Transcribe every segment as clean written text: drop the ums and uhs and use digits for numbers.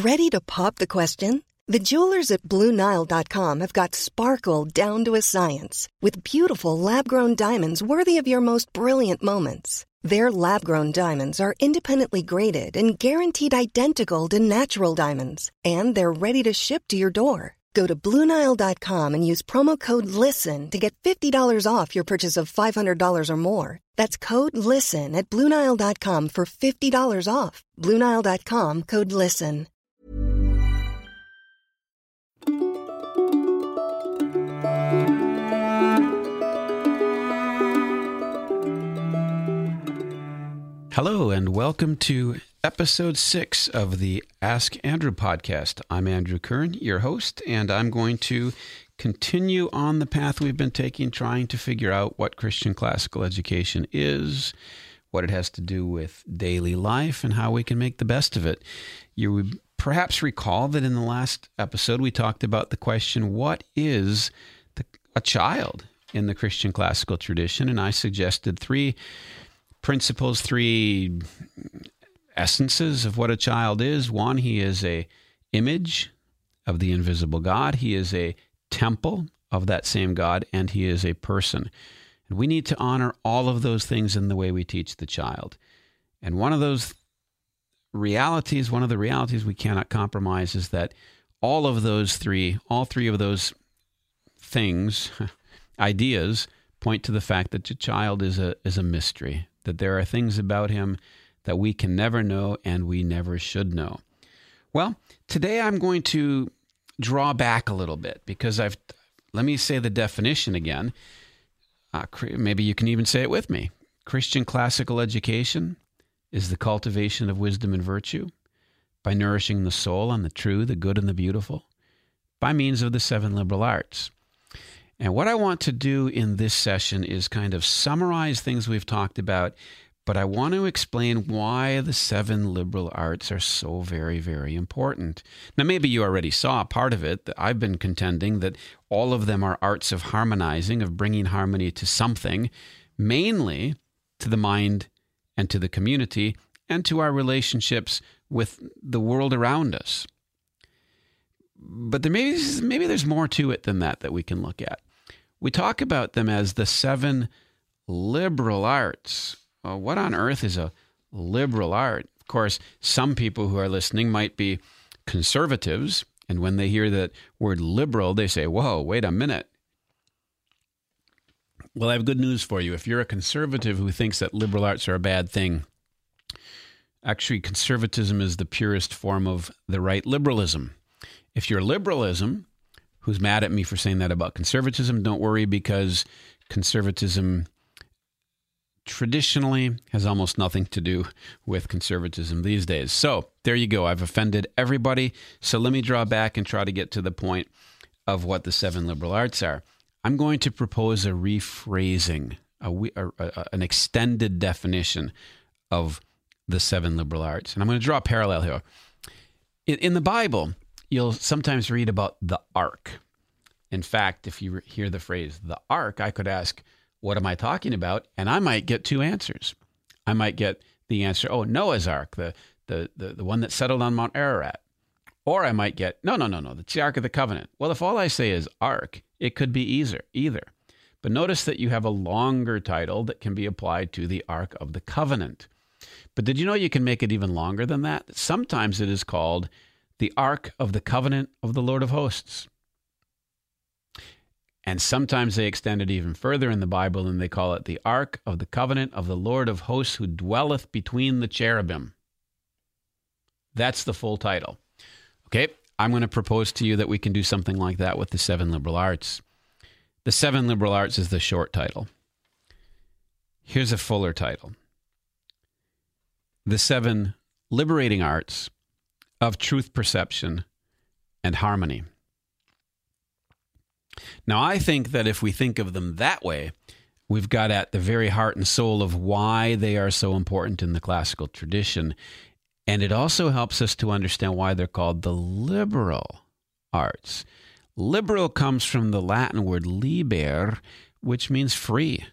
Ready to pop the question? The jewelers at BlueNile.com have got sparkle down to a science with beautiful lab-grown diamonds worthy of your most brilliant moments. Their lab-grown diamonds are independently graded and guaranteed identical to natural diamonds, and they're ready to ship to your door. Go to BlueNile.com and use promo code LISTEN to get $50 off your purchase of $500 or more. That's code LISTEN at BlueNile.com for $50 off. BlueNile.com, code LISTEN. Hello, and welcome to episode 6 of the Ask Andrew podcast. I'm Andrew Kern, your host, and I'm going to continue on the path we've been taking, trying to figure out what Christian classical education is, what it has to do with daily life, and how we can make the best of it. You would perhaps recall that in the last episode we talked about the question, what is a child in the Christian classical tradition? And I suggested 3 principles, 3 essences of what a child is. 1, he is a image of the invisible God. He is a temple of that same God, and he is a person. And we need to honor all of those things in the way we teach the child. And one of the realities we cannot compromise is that all 3 of those things, ideas, point to the fact that the child is a mystery, that there are things about him that we can never know and we never should know. Well, today I'm going to draw back a little bit because let me say the definition again. Maybe you can even say it with me. Christian classical education is the cultivation of wisdom and virtue by nourishing the soul on the true, the good, and the beautiful by means of the 7 liberal arts. And what I want to do in this session is kind of summarize things we've talked about, but I want to explain why the 7 liberal arts are so very, very important. Now, maybe you already saw part of it. I've been contending that all of them are arts of harmonizing, of bringing harmony to something, mainly to the mind and to the community and to our relationships with the world around us. But maybe there's more to it than that we can look at. We talk about them as the 7 liberal arts. Well, what on earth is a liberal art? Of course, some people who are listening might be conservatives, and when they hear that word liberal, they say, whoa, wait a minute. Well, I have good news for you. If you're a conservative who thinks that liberal arts are a bad thing, actually, conservatism is the purest form of the right liberalism. If you're liberalism, who's mad at me for saying that about conservatism, don't worry, because conservatism traditionally has almost nothing to do with conservatism these days. So there you go. I've offended everybody. So let me draw back and try to get to the point of what the 7 liberal arts are. I'm going to propose a rephrasing, an extended definition of the 7 liberal arts. And I'm going to draw a parallel here. In the Bible, you'll sometimes read about the ark. In fact, if you hear the phrase, the ark, I could ask, what am I talking about? And I might get 2 answers. I might get the answer, Noah's ark, the one that settled on Mount Ararat. Or I might get, no, it's the Ark of the Covenant. Well, if all I say is ark, it could be either. But notice that you have a longer title that can be applied to the Ark of the Covenant. But did you know you can make it even longer than that? Sometimes it is called the Ark of the Covenant of the Lord of Hosts. And sometimes they extend it even further in the Bible and they call it the Ark of the Covenant of the Lord of Hosts who dwelleth between the cherubim. That's the full title. Okay, I'm going to propose to you that we can do something like that with the 7 liberal arts. The 7 liberal arts is the short title. Here's a fuller title. The 7 liberating arts of truth perception and harmony. Now, I think that if we think of them that way, we've got at the very heart and soul of why they are so important in the classical tradition. And it also helps us to understand why they're called the liberal arts. Liberal comes from the Latin word liber, which means free.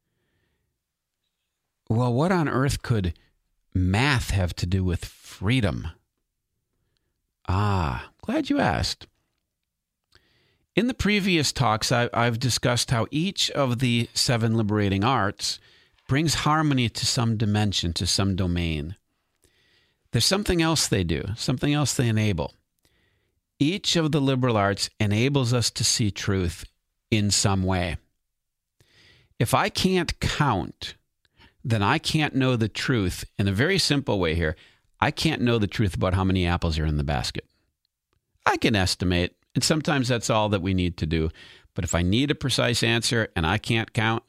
Well, what on earth could math have to do with freedom? Glad you asked. In the previous talks, I've discussed how each of the 7 liberating arts brings harmony to some dimension, to some domain. There's something else they do, something else they enable. Each of the liberal arts enables us to see truth in some way. If I can't count, then I can't know the truth in a very simple way here. I can't know the truth about how many apples are in the basket. I can estimate, and sometimes that's all that we need to do. But if I need a precise answer and I can't count,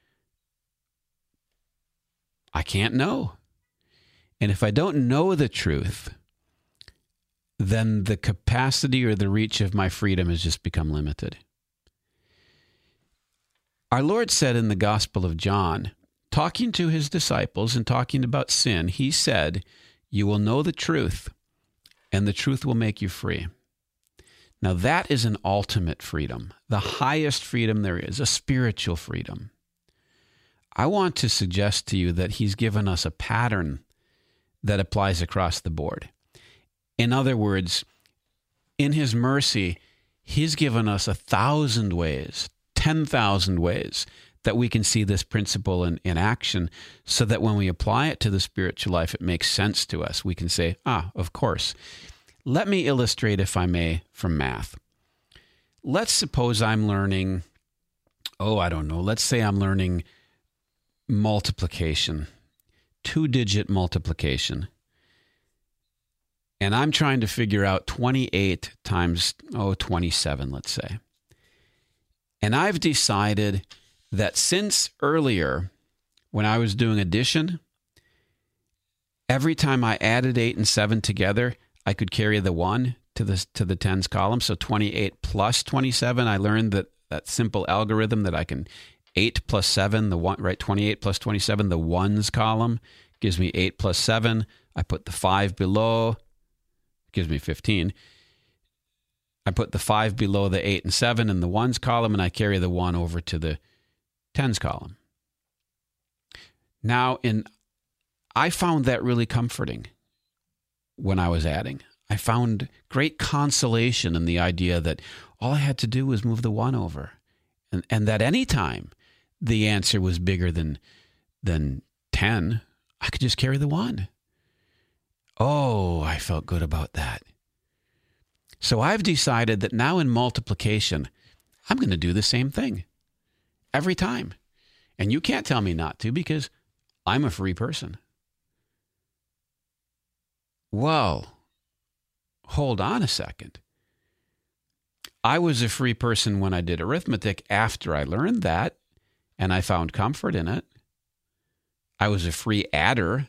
I can't know. And if I don't know the truth, then the capacity or the reach of my freedom has just become limited. Our Lord said in the Gospel of John, talking to his disciples and talking about sin, he said, "You will know the truth, and the truth will make you free." Now that is an ultimate freedom, the highest freedom there is, a spiritual freedom. I want to suggest to you that he's given us a pattern that applies across the board. In other words, in his mercy, he's given us 1,000 ways, 10,000 ways that we can see this principle in action, so that when we apply it to the spiritual life, it makes sense to us. We can say, of course. Let me illustrate, if I may, from math. Let's suppose I'm learning, let's say I'm learning multiplication, 2-digit multiplication. And I'm trying to figure out 28 times 27, let's say. And I've decided that since earlier, when I was doing addition, every time I added 8 and 7 together, I could carry the 1 to the tens column. So 28 plus 27, I learned that simple algorithm that I can 8 plus 7, the 1, right? 28 plus 27, the ones column gives me 8 plus 7. I put the 5 below, gives me 15. I put the 5 below the 8 and 7 in the ones column, and I carry the 1 over to the tens column. Now, I found that really comforting when I was adding. I found great consolation in the idea that all I had to do was move the 1 over, and that any time the answer was bigger than 10, I could just carry the 1. Oh, I felt good about that. So I've decided that now in multiplication, I'm going to do the same thing every time. And you can't tell me not to, because I'm a free person. Well, hold on a second. I was a free person when I did arithmetic after I learned that, and I found comfort in it. I was a free adder.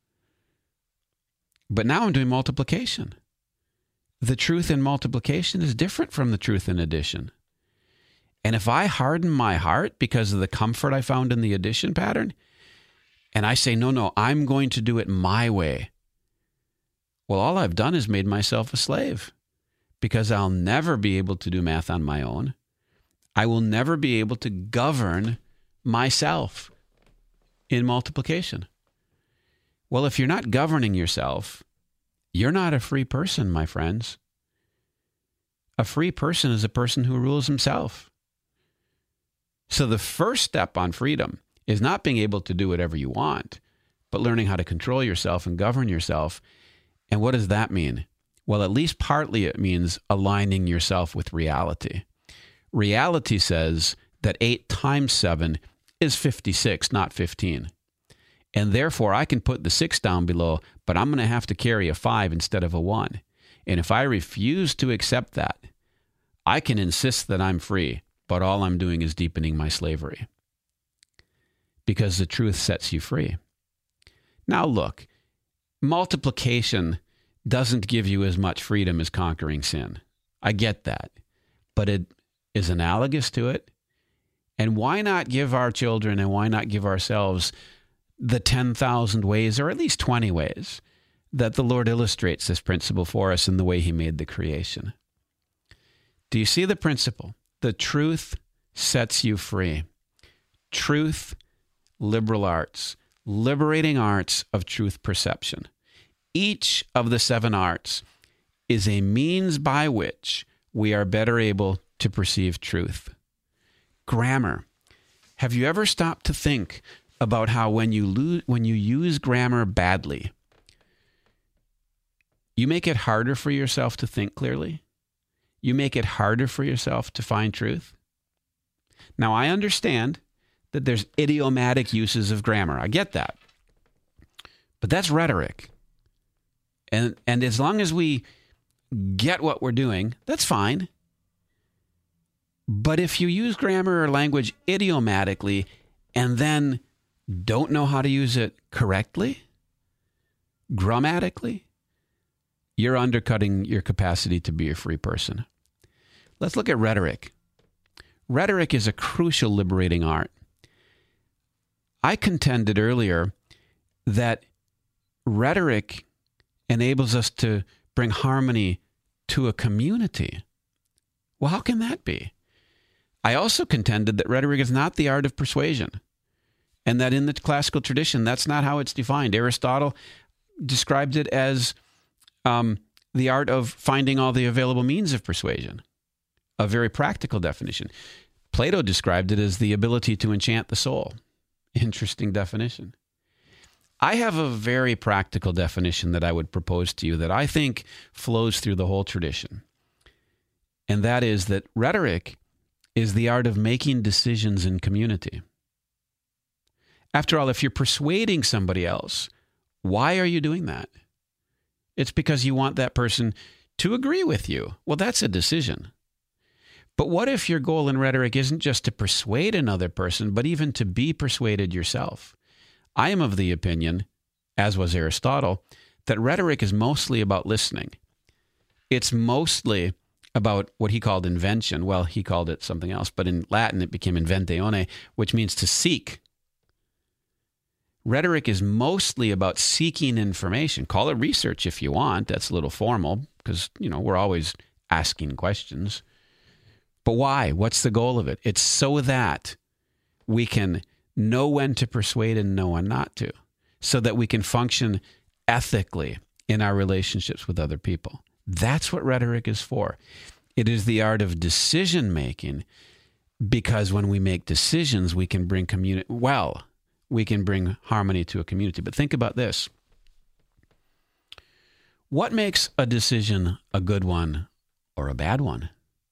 But now I'm doing multiplication. The truth in multiplication is different from the truth in addition. And if I harden my heart because of the comfort I found in the addition pattern, and I say, no, I'm going to do it my way, well, all I've done is made myself a slave, because I'll never be able to do math on my own. I will never be able to govern myself in multiplication. Well, if you're not governing yourself, you're not a free person, my friends. A free person is a person who rules himself. So the first step on freedom is not being able to do whatever you want, but learning how to control yourself and govern yourself. And what does that mean? Well, at least partly it means aligning yourself with reality. Reality says that 8 times 7 is 56, not 15. And therefore, I can put the 6 down below, but I'm going to have to carry a 5 instead of a 1. And if I refuse to accept that, I can insist that I'm free, but all I'm doing is deepening my slavery. Because the truth sets you free. Now look, multiplication doesn't give you as much freedom as conquering sin. I get that. But it is analogous to it. And why not give our children and why not give ourselves the 10,000 ways, or at least 20 ways, that the Lord illustrates this principle for us in the way he made the creation? Do you see the principle? The truth sets you free. Truth, liberal arts, liberating arts of truth perception. Each of the 7 arts is a means by which we are better able to perceive truth. Grammar. Have you ever stopped to think about how when you use grammar badly, you make it harder for yourself to think clearly? You make it harder for yourself to find truth? Now, I understand that there's idiomatic uses of grammar. I get that. But that's rhetoric. And as long as we get what we're doing, that's fine. But if you use grammar or language idiomatically and then don't know how to use it correctly, grammatically, you're undercutting your capacity to be a free person. Let's look at rhetoric. Rhetoric is a crucial liberating art. I contended earlier that rhetoric enables us to bring harmony to a community. Well, how can that be? I also contended that rhetoric is not the art of persuasion, and that in the classical tradition, that's not how it's defined. Aristotle described it as the art of finding all the available means of persuasion, a very practical definition. Plato described it as the ability to enchant the soul. Interesting definition. I have a very practical definition that I would propose to you that I think flows through the whole tradition. And that is that rhetoric is the art of making decisions in community. After all, if you're persuading somebody else, why are you doing that? It's because you want that person to agree with you. Well, that's a decision. But what if your goal in rhetoric isn't just to persuade another person, but even to be persuaded yourself? I am of the opinion, as was Aristotle, that rhetoric is mostly about listening. It's mostly about what he called invention. Well, he called it something else, but in Latin it became inventione, which means to seek. Rhetoric is mostly about seeking information. Call it research if you want. That's a little formal because, we're always asking questions. But why? What's the goal of it? It's so that we can know when to persuade and know when not to, so that we can function ethically in our relationships with other people. That's what rhetoric is for. It is the art of decision making, because when we make decisions, we can bring we can bring harmony to a community. But think about this. What makes a decision a good one or a bad one?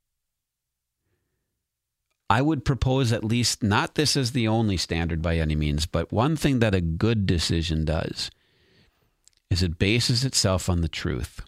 I would propose at least, not this as the only standard by any means, but one thing that a good decision does is it bases itself on the truth.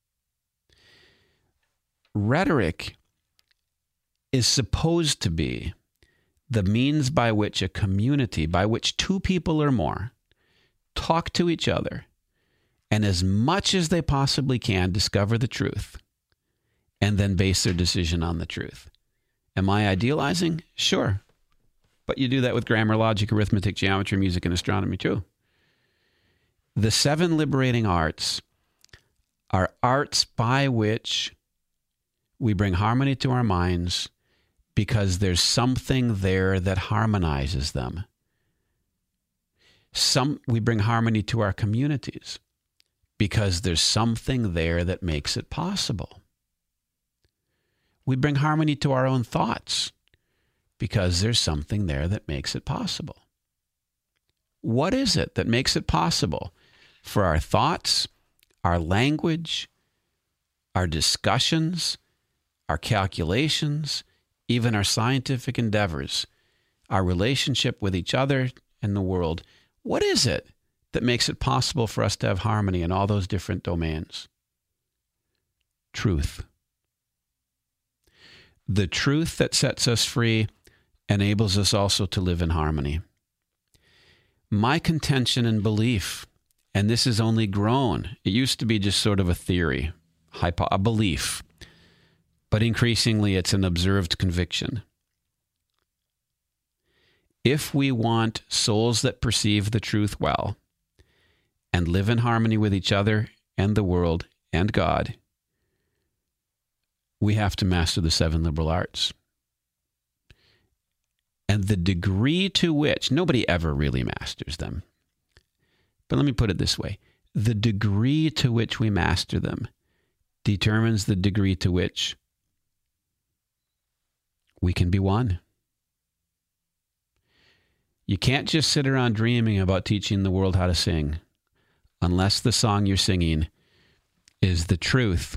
Rhetoric is supposed to be the means by which a community, by which two people or more, talk to each other and as much as they possibly can discover the truth and then base their decision on the truth. Am I idealizing? Sure. But you do that with grammar, logic, arithmetic, geometry, music, and astronomy too. The 7 liberating arts are arts by which we bring harmony to our minds because there's something there that harmonizes them. We bring harmony to our communities because there's something there that makes it possible. We bring harmony to our own thoughts because there's something there that makes it possible. What is it that makes it possible for our thoughts, our language, our discussions, our calculations, even our scientific endeavors, our relationship with each other and the world? What is it that makes it possible for us to have harmony in all those different domains? Truth. The truth that sets us free enables us also to live in harmony. My contention and belief, and this has only grown, it used to be just sort of a theory, a belief, but increasingly it's an observed conviction. If we want souls that perceive the truth well and live in harmony with each other and the world and God, we have to master the 7 liberal arts. And the degree to which, nobody ever really masters them. But let me put it this way. The degree to which we master them determines the degree to which we can be one. You can't just sit around dreaming about teaching the world how to sing unless the song you're singing is the truth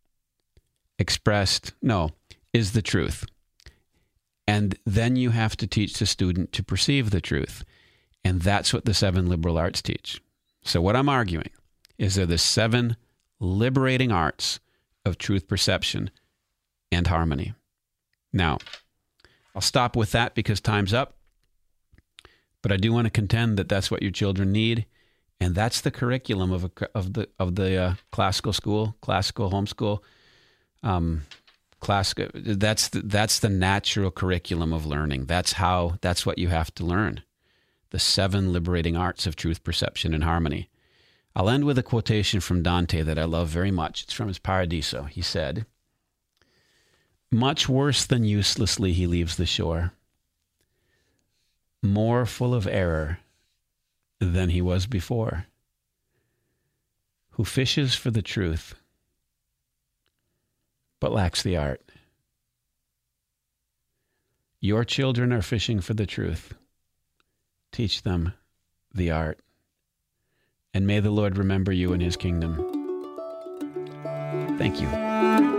is the truth. And then you have to teach the student to perceive the truth. And that's what the 7 liberal arts teach. So what I'm arguing is they're the 7 liberating arts of truth perception and harmony. Now, I'll stop with that because time's up. But I do want to contend that that's what your children need, and that's the curriculum of the classical school, classical homeschool. That's the natural curriculum of learning. That's what you have to learn. The 7 liberating arts of truth perception and harmony. I'll end with a quotation from Dante that I love very much. It's from his Paradiso. He said, "Much worse than uselessly he leaves the shore, more full of error than he was before, who fishes for the truth, but lacks the art." Your children are fishing for the truth. Teach them the art. And may the Lord remember you in his kingdom. Thank you.